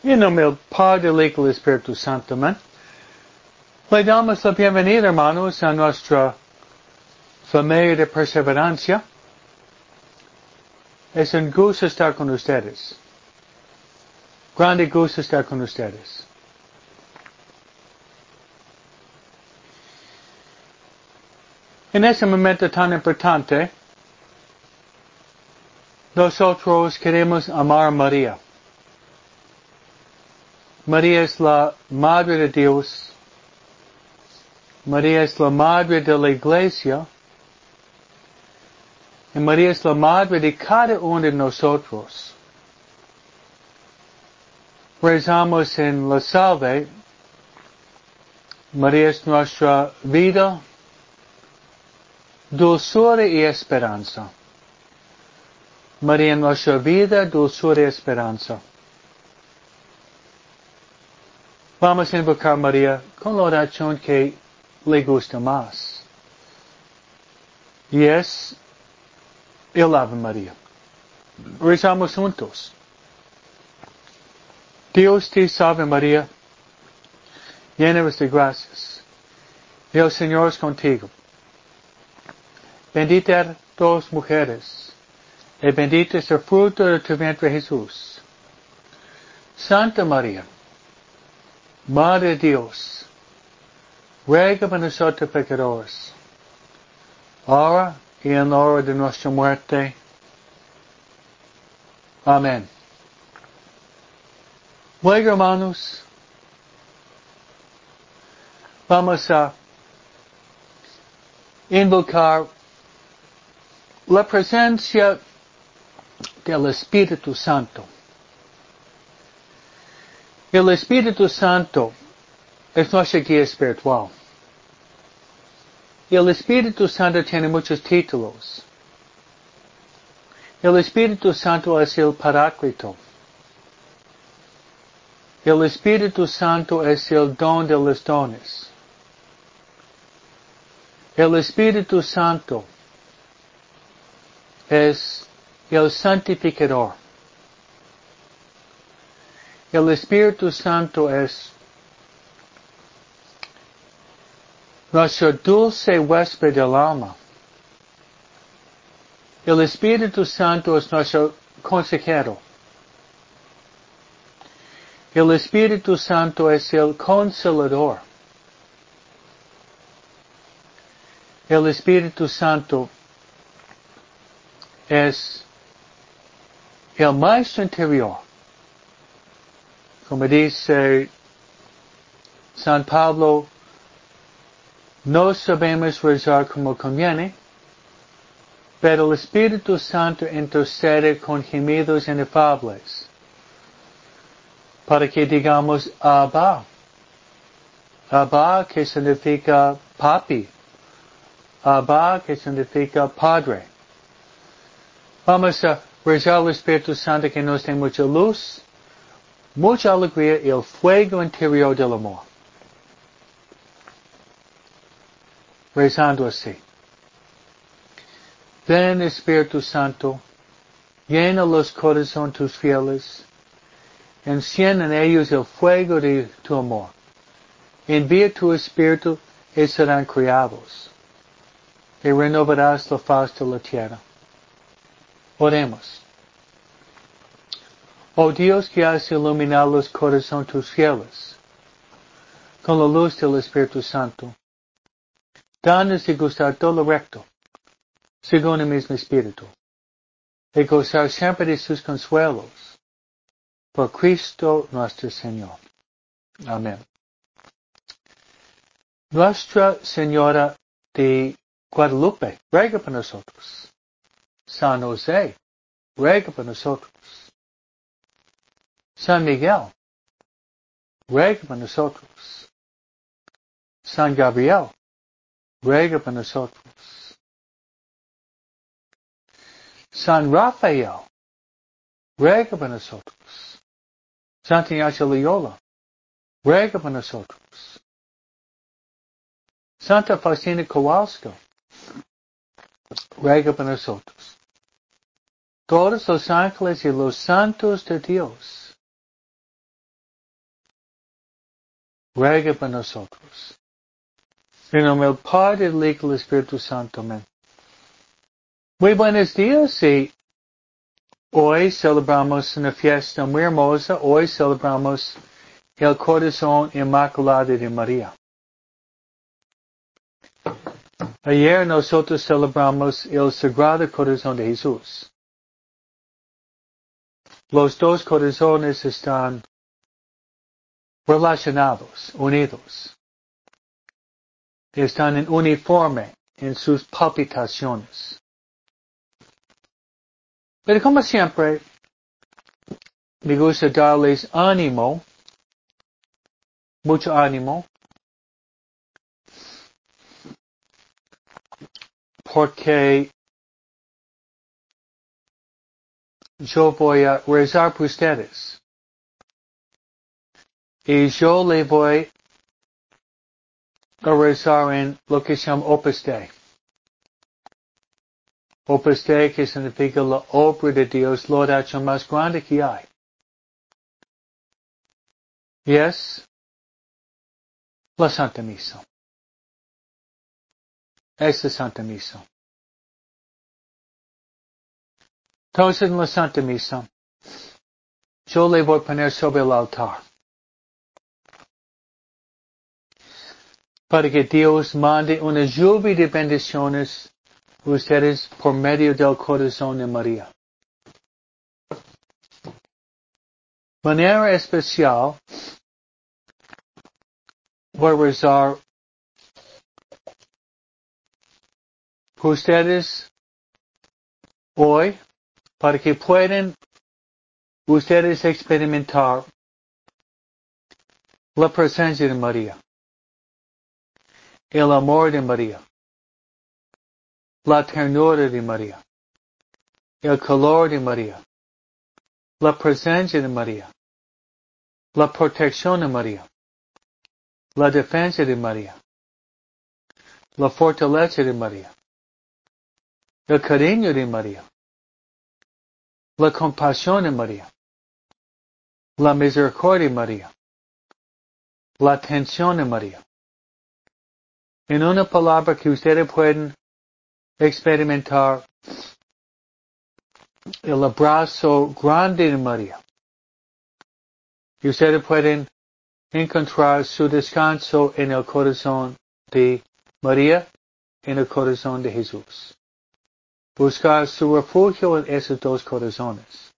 En nombre del Padre, del Hijo y del Espíritu Santo, amén. Le damos la bienvenida, hermanos, a nuestra familia de perseverancia. Es un gusto estar con ustedes. Grande gusto estar con ustedes. En este momento tan importante, nosotros queremos amar a María. María es la Madre de Dios. María es la Madre de la Iglesia. Y María es la Madre de cada uno de nosotros. Rezamos en la Salve. María es nuestra vida, dulzura y esperanza. María es nuestra vida, dulzura y esperanza. Vamos a invocar a María con la oración que le gusta más. Y es el Ave María. Rezamos juntos. Dios te salve María, llena eres de gracias. El Señor es contigo. Bendita eres todas mujeres, y bendito es el fruto de tu vientre Jesús. Santa María, Madre de Dios, ruega por nosotros pecadores, ahora y en la hora de nuestra muerte. Amén. Luego, hermanos, vamos a invocar la presencia del Espíritu Santo. El Espíritu Santo es nuestra guía espiritual. El Espíritu Santo tiene muchos títulos. El Espíritu Santo es el Paráclito. El Espíritu Santo es el don de los dones. El Espíritu Santo es el santificador. El Espíritu Santo es nuestro dulce huésped del alma. El Espíritu Santo es nuestro consejero. El Espíritu Santo es el consolador. El Espíritu Santo es el maestro interior. Como dice San Pablo, no sabemos rezar como conviene, pero el Espíritu Santo intercede con gemidos inefables, para que digamos Abba. Abba, que significa papi. Abba, que significa padre. Vamos a rezar al Espíritu Santo que nos dé mucha luz, mucha alegría y el fuego interior del amor. Rezando así. Ven Espíritu Santo, llena los corazones tus fieles, enciende en ellos el fuego de tu amor. Envía tu Espíritu y serán criados, y renovarás la faz de la tierra. Oremos. Oh Dios que has iluminado los corazones tus fieles, con la luz del Espíritu Santo, danos de gustar todo lo recto, según el mismo Espíritu, y gozar siempre de sus consuelos, por Cristo nuestro Señor. Amén. Nuestra Señora de Guadalupe, ruega por nosotros. San José, ruega por nosotros. San Miguel, ruega por nosotros. San Gabriel, ruega por nosotros. San Rafael, ruega por nosotros. Santa Ignacia Loyola, ruega por nosotros. Santa Faustina Kowalska, ruega por nosotros. Todos los ángeles y los santos de Dios, ruega por nosotros. En nombre del Padre, del Hijo y del Espíritu Santo. Amén. Muy buenos días y hoy celebramos una fiesta muy hermosa. Hoy celebramos el corazón inmaculado de María. Ayer nosotros celebramos el Sagrado Corazón de Jesús. Los dos corazones están relacionados, unidos. Están en uniforme en sus palpitaciones. Pero como siempre, me gusta darles ánimo, mucho ánimo, porque yo voy a rezar por ustedes. Y yo le voy a rezar en lo que se llama Opus Dei. Opus Dei, que significa la obra de Dios, la oración más grande que hay. Y es la Santa Misa. Es la Santa Misa. Entonces en la Santa Misa, yo le voy a poner sobre el altar. Para que Dios mande una lluvia de bendiciones a ustedes por medio del corazón de María. Manera especial, voy a rezar por ustedes hoy, para que puedan ustedes experimentar la presencia de María, el amor de María, la ternura de María, el calor de María, la presencia de María, la protección de María, la defensa de María, la fortaleza de María, el cariño de María, la compasión de María, la misericordia de María, la atención de María. En una palabra que ustedes pueden experimentar el abrazo grande de María. Y ustedes pueden encontrar su descanso en el corazón de María, en el corazón de Jesús. Buscar su refugio en esos dos corazones.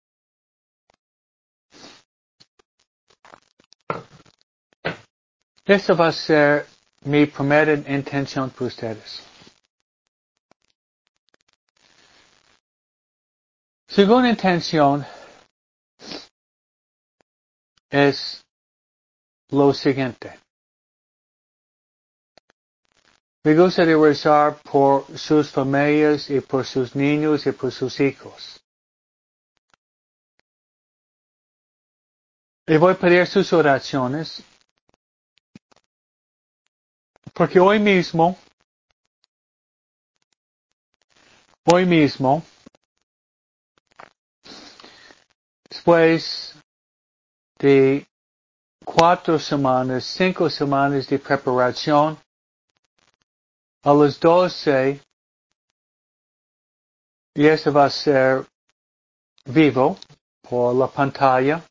Esta va a ser mi primera intención para ustedes. Segunda intención es lo siguiente. Me gustaría rezar por sus familias y por sus niños y por sus hijos. Y voy a pedir sus oraciones, porque hoy mismo, después de 4 semanas, 5 semanas de preparación, a las 12, y eso va a ser vivo por la pantalla,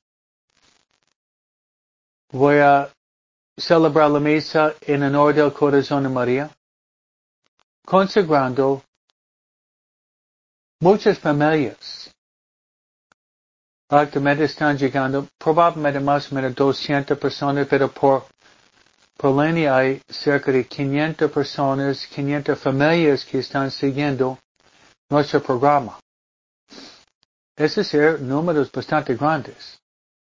voy a celebrar la misa en honor del corazón de María, consagrando muchas familias. Actualmente están llegando probablemente más o menos 200 personas, pero por línea hay cerca de 500 personas, 500 familias que están siguiendo nuestro programa. Esos son números bastante grandes.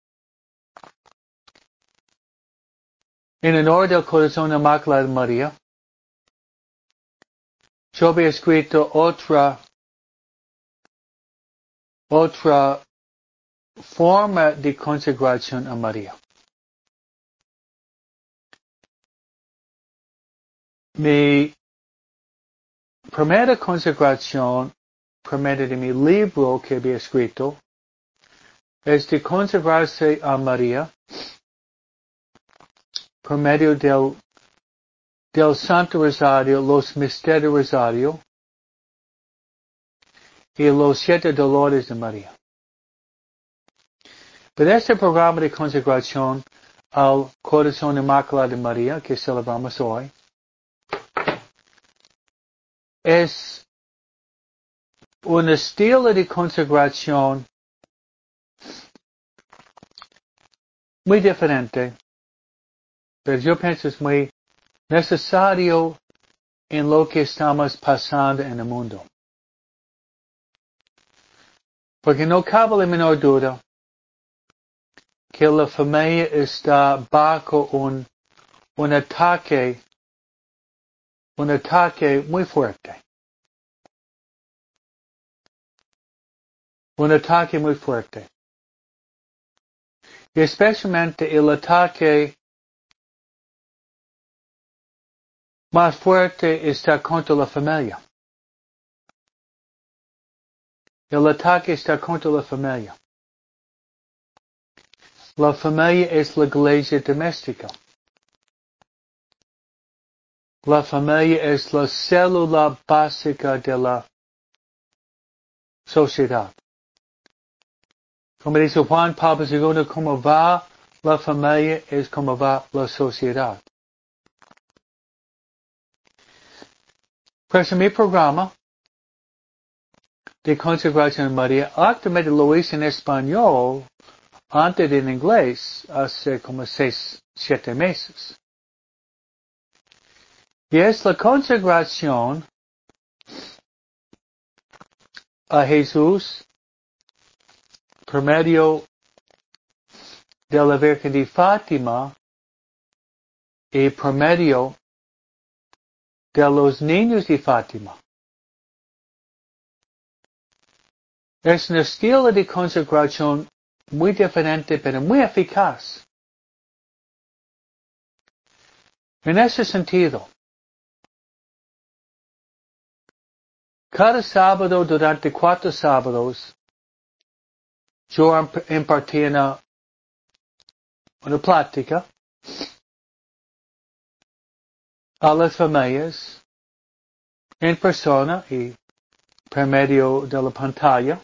En honor del corazón inmaculado de María, yo había escrito otra forma de consagración a María. Mi primera consagración, primera de mi libro que había escrito, es de consagrarse a María por medio del Santo Rosario, los Misterios Rosario y los 7 Dolores de María. Pero este programa de consagración al Corazón Inmaculado de María, que celebramos hoy, es un estilo de consagración muy diferente, pero yo pienso es muy necesario en lo que estamos pasando en el mundo. Porque no cabe la menor duda que la familia está bajo un ataque muy fuerte. Un ataque muy fuerte. Y especialmente el ataque más fuerte está contra la familia. El ataque está contra la familia. La familia es la iglesia doméstica. La familia es la célula básica de la sociedad. Como dice Juan Pablo II, como va la familia es como va la sociedad. Pues en mi programa de consagración a María, actualmente lo hice en español, antes en inglés, hace como 6-7 meses. Y es la consagración a Jesús por medio de la Virgen de Fátima y por medio de los niños de Fátima. Es un estilo de consagración muy diferente, pero muy eficaz. En ese sentido, cada sábado durante 4 sábados, yo impartí una plática a las familias en persona y por medio de la pantalla.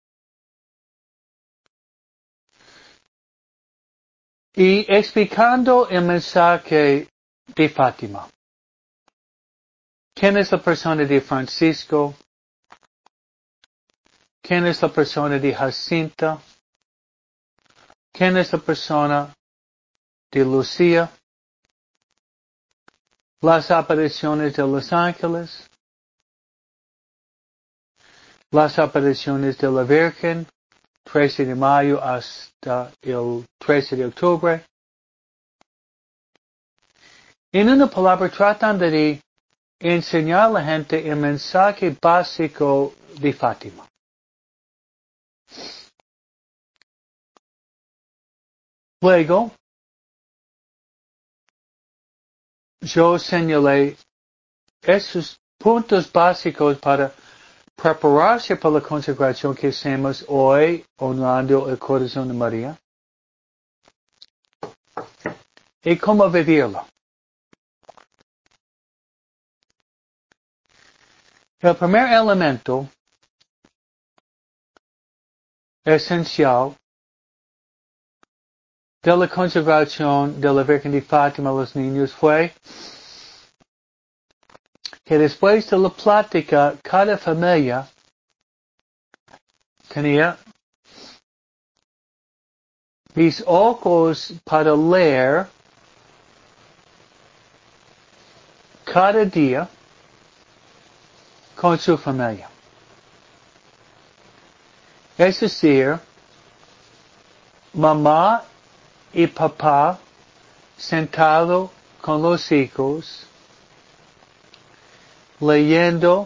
Y explicando el mensaje de Fátima. ¿Quién es la persona de Francisco? ¿Quién es la persona de Jacinta? ¿Quién es la persona de Lucía? Las apariciones de los ángeles. Las apariciones de la Virgen, 13 de mayo hasta el 13 de octubre. En una palabra, tratando de enseñar a la gente el mensaje básico de Fátima. Luego, yo señalé esos puntos básicos para prepararse para la consagración que hacemos hoy, honrando el corazón de María, y cómo vivirlo. El primer elemento esencial de la consagración de la Virgen de Fátima a los niños fue que después de la plática, cada familia tenía mis ojos para leer cada día con su familia. Es decir, mamá y papá sentado con los hijos, leyendo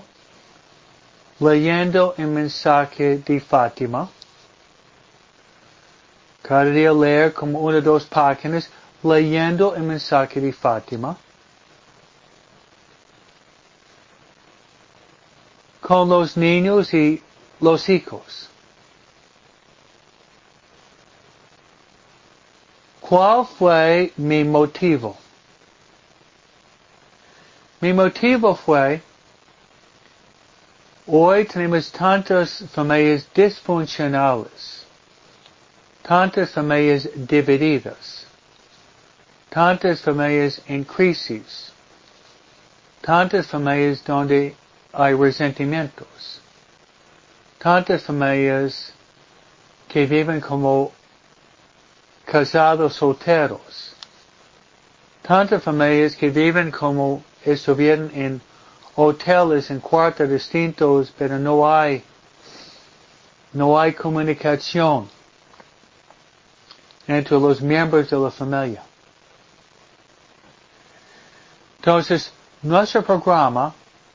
el mensaje de Fátima. Cada día leer como 1 o 2 páginas, leyendo el mensaje de Fátima. Con los niños y los hijos. ¿Cuál fue mi motivo? Mi motivo fue, hoy tenemos tantas familias disfuncionales, tantas familias divididas, tantas familias en crisis, tantas familias donde hay resentimientos, tantas familias que viven como casados solteros, tantas familias que viven como estuvieran en hoteles en cuartos distintos, pero no hay comunicación entre los miembros de la familia. Entonces, nuestro programa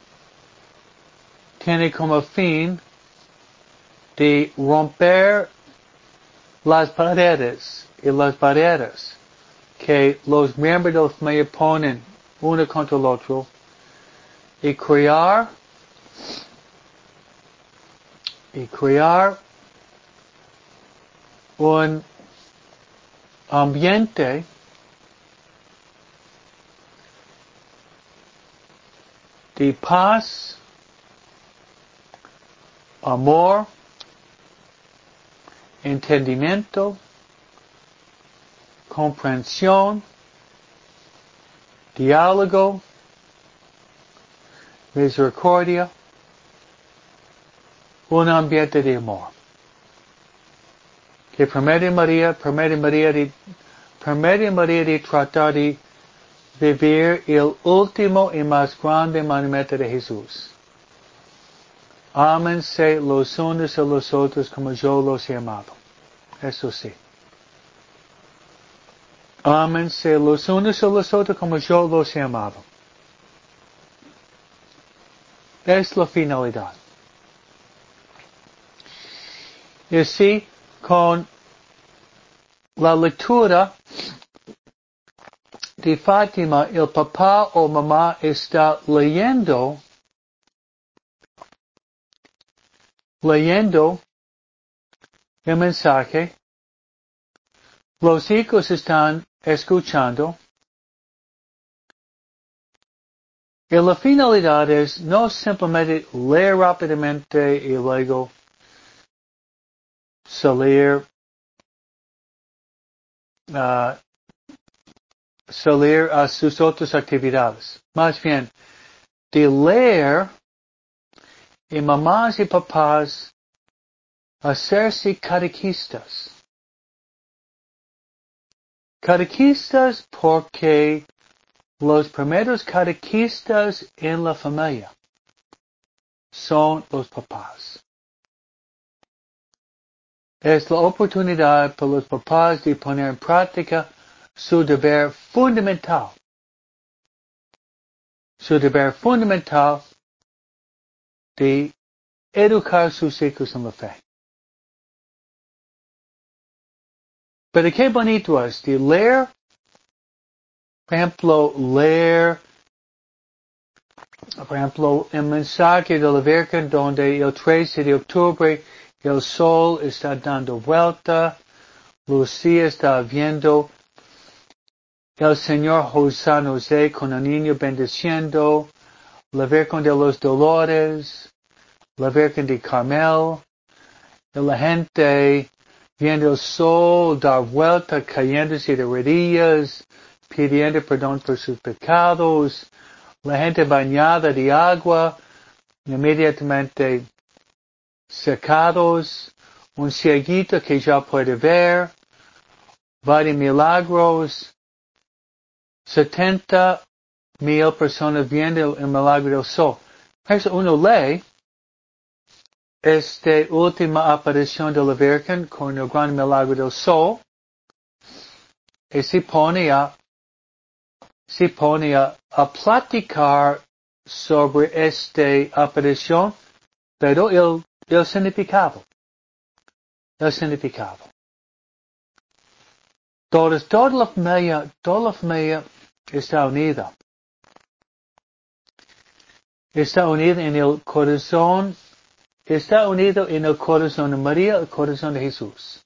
tiene como fin de romper las paredes y las barreras que los miembros de la familia ponen uno contra el otro y crear un ambiente de paz, amor, entendimiento, comprensión, diálogo, misericordia, un ambiente de amor. Que permite María de tratar de vivir el último y más grande mandamiento de Jesús. Ámense los unos a los otros como yo los he amado. Eso sí. Ámense los unos a los otros como yo los he amado. Es la finalidad. Y así, con la lectura de Fátima, el papá o mamá está leyendo el mensaje, los hijos están escuchando, y la finalidad es no simplemente leer rápidamente y luego salir a sus otras actividades. Más bien, de leer y mamás y papás hacerse catequistas. Catequistas porque los primeros catequistas en la familia son los papás. Es la oportunidad para los papás de poner en práctica su deber fundamental de educar a sus hijos en la fe. Pero qué bonito es de leer, por ejemplo, el mensaje de la Virgen donde el 13 de octubre el sol está dando vuelta, Lucía está viendo el Señor José con el niño bendiciendo, la Virgen de los Dolores, la Virgen de Carmel, y la gente viendo el sol dar vuelta, cayéndose de rodillas, pidiendo perdón por sus pecados, la gente bañada de agua, inmediatamente secados, un cieguito que ya puede ver, varios milagros, 70,000 personas viendo el milagro del sol. Por eso uno lee esta última aparición de la Virgen con el gran milagro del sol y se pone a platicar sobre esta aparición, pero el significado. Toda la familia está unida. Está unida en el corazón de María, el corazón de Jesús.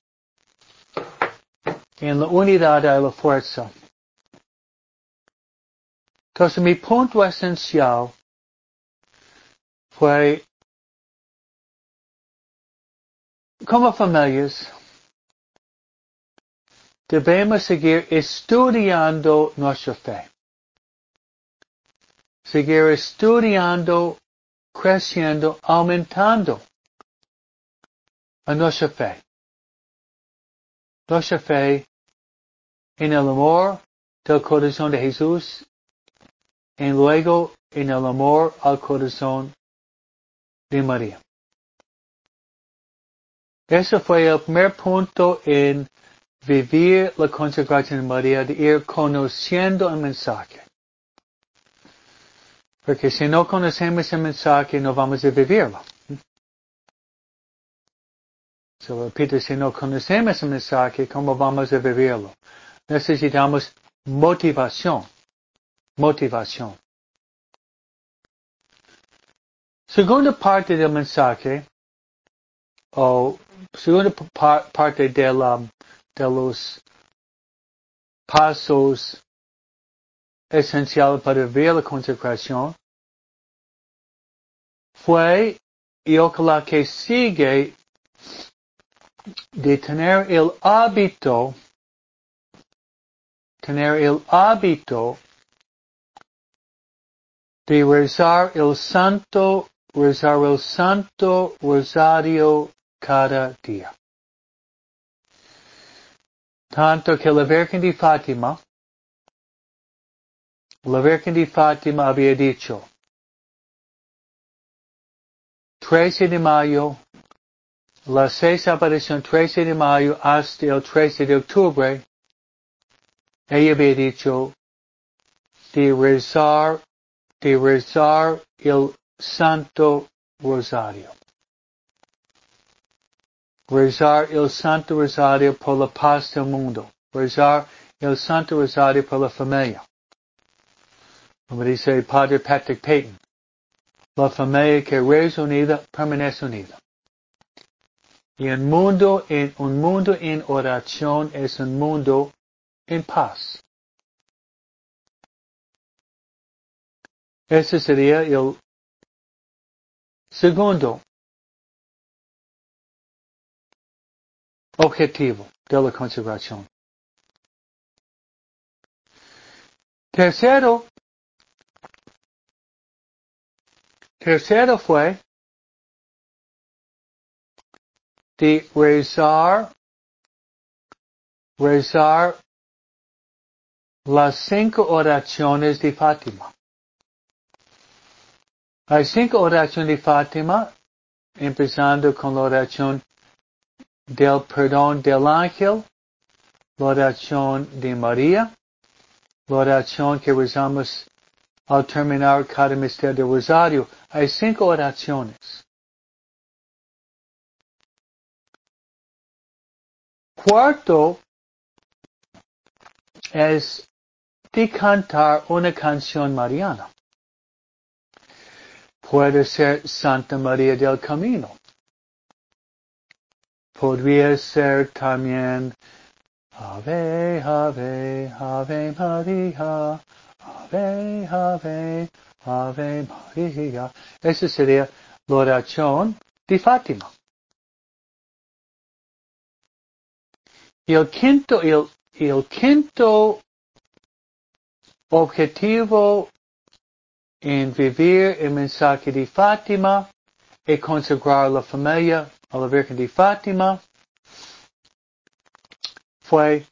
En la unidad hay la fuerza. Entonces mi punto esencial fue, como familias, debemos seguir estudiando nuestra fe. Seguir estudiando, creciendo, aumentando a nuestra fe. Nuestra fe en el amor del corazón de Jesús y luego en el amor al corazón de María. Ese fue el primer punto en vivir la consagración de María, de ir conociendo el mensaje. Porque si no conocemos el mensaje, no vamos a vivirlo. Repito, si no conocemos el mensaje, ¿cómo vamos a vivirlo? Necesitamos motivación. Motivación. Segunda parte del mensaje, o segunda parte de los pasos esenciales para vivir la consagración, fue, y ojalá que sigue, de tener el hábito de rezar el santo rosario cada día. Tanto que la Virgen de Fátima había dicho, 13 de mayo, la 6 aparición 13 de mayo hasta el 13 de octubre, ella había dicho de rezar el Santo Rosario. Rezar el Santo Rosario por la paz del mundo. Rezar el Santo Rosario por la familia. Como dice el Padre Patrick Peyton, la familia que reza unida permanece unida. Y un mundo en oración es un mundo en paz. Ese sería el segundo objetivo de la consagración. Tercero fue de rezar las 5 oraciones de Fátima. Hay 5 oraciones de Fátima, empezando con la oración del perdón del ángel, la oración de María, la oración que rezamos al terminar cada misterio del rosario. Hay 5 oraciones. Cuarto es de cantar una canción mariana. Puede ser Santa María del Camino. Podría ser también Ave, Ave, Ave María, Ave, Ave, Ave María. Esa sería la oración de Fátima. Y el quinto objetivo en vivir el mensaje de Fátima y consagrar la familia a la Virgen de Fátima fue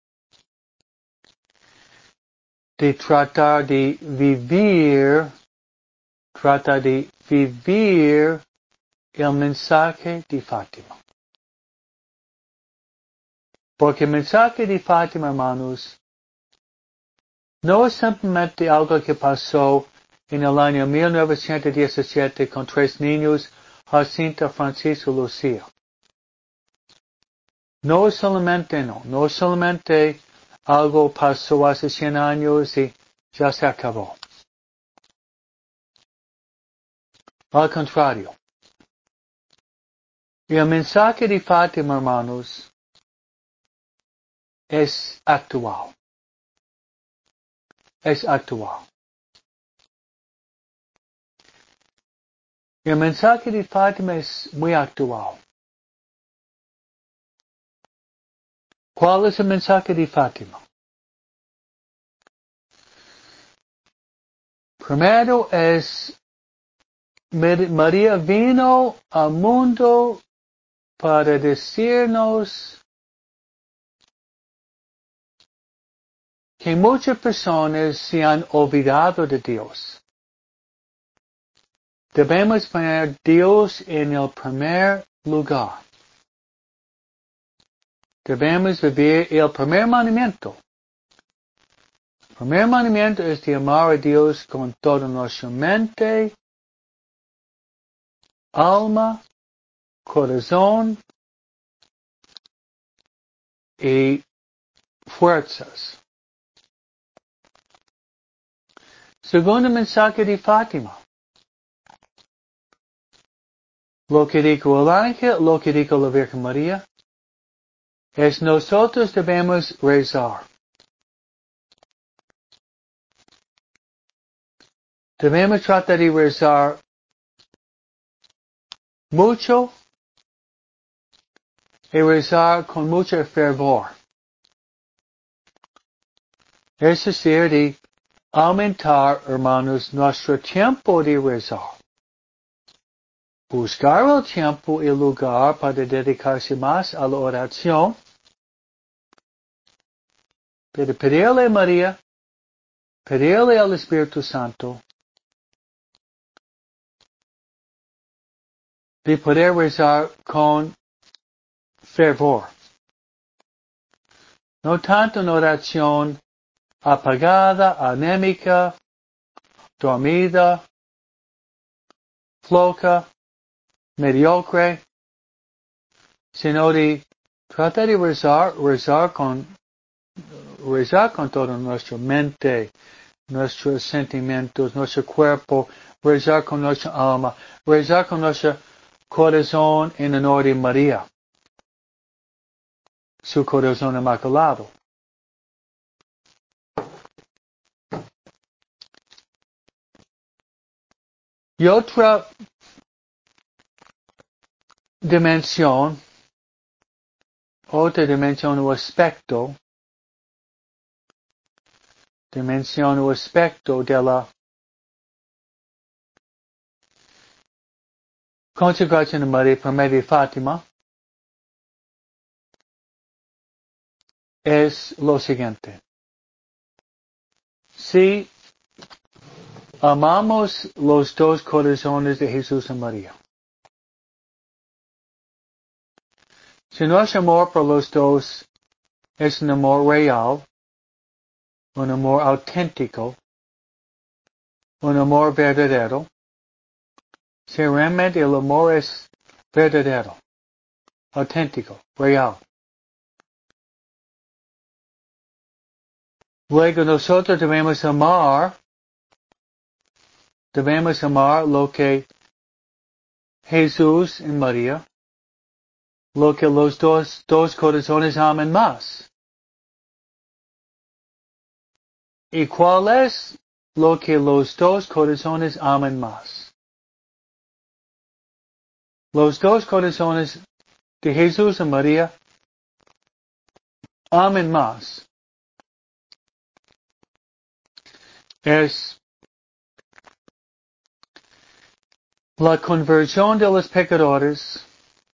de tratar de vivir el mensaje de Fátima. Porque el mensaje de Fátima, hermanos, no es simplemente algo que pasó en el año 1917 con 3 niños, Jacinta, Francisco y Lucía. No es solamente algo pasó hace 100 años y ya se acabó. Al contrario. Y el mensaje de Fátima, hermanos, es actual. Es actual. El mensaje de Fátima es muy actual. ¿Cuál es el mensaje de Fátima? Primero es, María vino al mundo para decirnos que muchas personas se han olvidado de Dios. Debemos poner Dios en el primer lugar. Debemos vivir el primer mandamiento. El primer mandamiento es de amar a Dios con toda nuestra mente, alma, corazón y fuerzas. Segundo mensaje de Fátima. Lo que dijo el ángel, lo que dijo la Virgen María, es nosotros debemos rezar. Debemos tratar de rezar mucho y rezar con mucho fervor. Es decir, de aumentar, hermanos, nuestro tiempo de rezar. Buscar el tiempo y el lugar para dedicarse más a la oración. Pero pedirle a María, pedirle al Espíritu Santo, de poder rezar con fervor. No tanto en oración apagada, anémica, dormida, floja, mediocre, sino de tratar de rezar con toda nuestra mente, nuestros sentimientos, nuestro cuerpo, rezar con nuestra alma, rezar con nuestro corazón en honor de María, su corazón inmaculado. Y otra dimensión o aspecto de la consagración de María por medio de Fátima es lo siguiente. Si amamos los dos corazones de Jesús y María, si nuestro amor por los dos es un amor real, un amor auténtico, un amor verdadero, si realmente el amor es verdadero, auténtico, real, luego nosotros debemos amar lo que Jesús y María, lo que los dos corazones aman más. ¿Y cuál es lo que los dos corazones aman más? Los dos corazones de Jesús y María aman más. Es la conversión de los pecadores,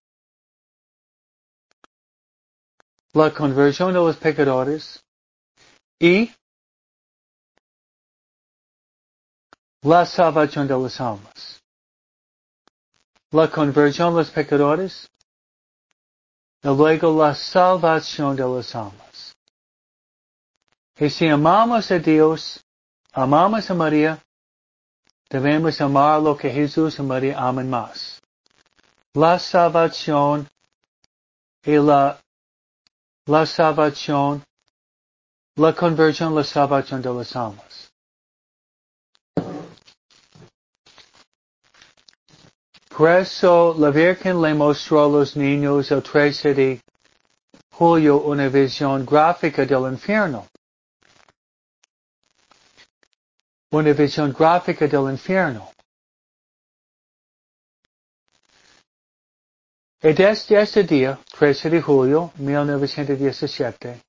y la salvación de las almas. La conversión de los pecadores y luego la salvación de las almas. Y si amamos a Dios, amamos a María, debemos amar lo que Jesús y María aman más. La salvación y la salvación, la conversión, la salvación de las almas. Por eso la Virgen le mostró a los niños el 13 de julio una visión gráfica del infierno. Una visión gráfica del infierno. Y desde ese día, 13 de julio de 1917,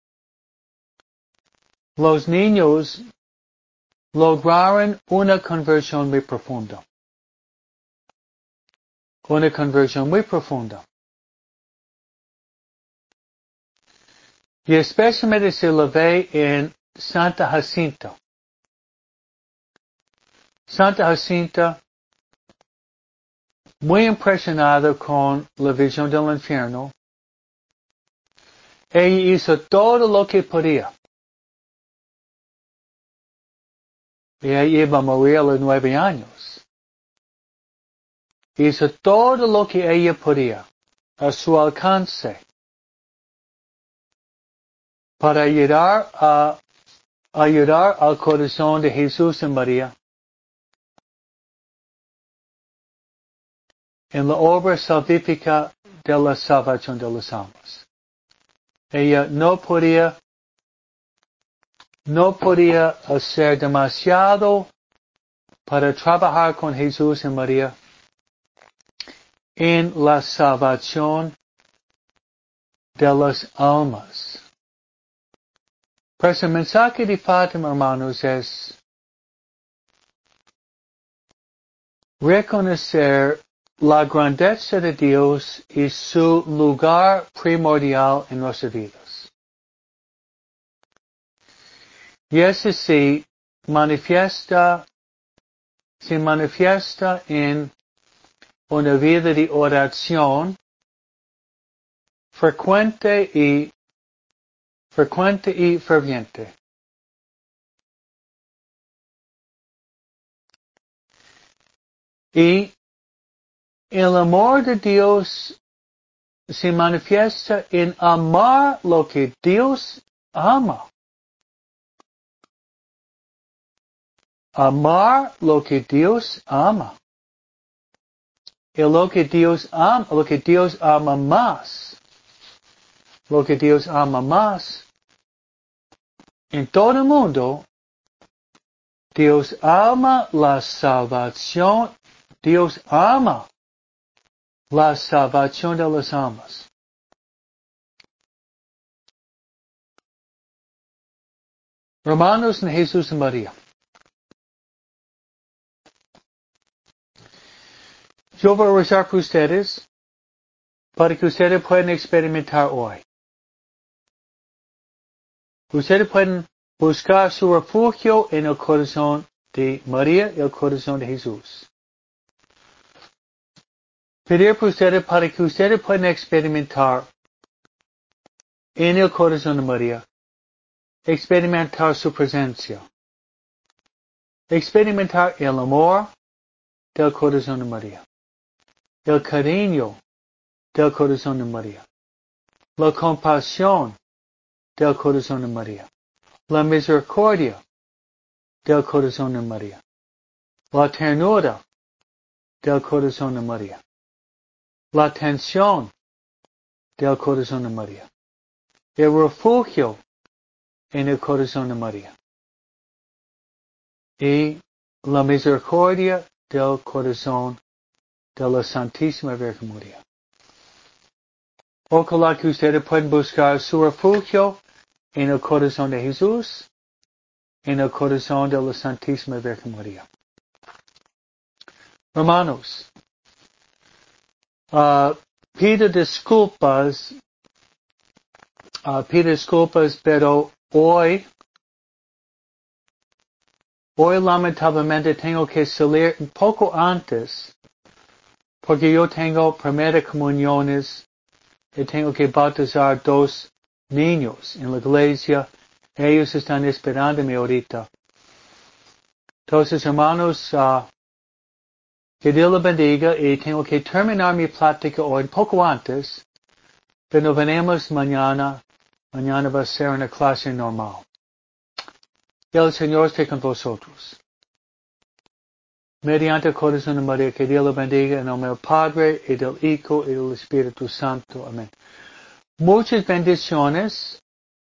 los niños lograron una conversión muy profunda. Una conversión muy profunda. Y especialmente se lo ve en Santa Jacinta. Santa Jacinta, muy impresionada con la visión del infierno, ella hizo todo lo que podía. Y ella iba a morir a los 9 años. Hizo todo lo que ella podía a su alcance para ayudar al corazón de Jesús y María en la obra salvífica de la salvación de las almas. Ella no podía hacer demasiado para trabajar con Jesús y María en la salvación de las almas. Pues el mensaje de Fátima, hermanos, es reconocer la grandeza de Dios y su lugar primordial en nuestras vidas. Y eso se manifiesta en una vida de oración frecuente y ferviente. Y el amor de Dios se manifiesta en amar lo que Dios ama. Amar lo que Dios ama. Y lo que Dios ama más. Lo que Dios ama más. En todo el mundo, Dios ama la salvación. Dios ama la salvación de las almas. Hermanos en Jesús y María. Yo voy a rezar por ustedes para que ustedes puedan experimentar hoy. Ustedes pueden buscar su refugio en el corazón de María y el corazón de Jesús. Pedir por ustedes para que ustedes puedan experimentar en el corazón de María, experimentar su presencia, experimentar el amor del corazón de María, el cariño del corazón de María, la compasión del corazón de María, la misericordia del corazón de María, la ternura del corazón de María, la atención del corazón de María, el refugio en el corazón de María y la misericordia del corazón de la Santísima Virgen María. Ojalá que ustedes puedan buscar su refugio en el corazón de Jesús, en el corazón de la Santísima Virgen María. Hermanos, pido disculpas, pero hoy lamentablemente tengo que salir un poco antes, porque yo tengo primeras comuniones y tengo que bautizar 2 niños en la iglesia. Ellos están esperándome ahorita. Entonces, hermanos, que Dios los bendiga y tengo que terminar mi plática hoy un poco antes, pero nos veremos mañana. Mañana va a ser una clase normal. El Señor esté con vosotros. Mediante el corazón de María, que Dios los bendiga en nombre del Padre, y del Hijo, y del Espíritu Santo. Amén. Muchas bendiciones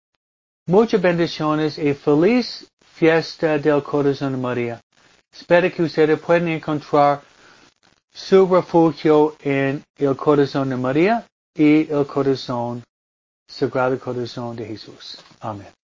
y feliz fiesta del corazón de María. Espero que ustedes puedan encontrar su refugio en el corazón de María y el corazón, Sagrado Corazón de Jesús. Amén.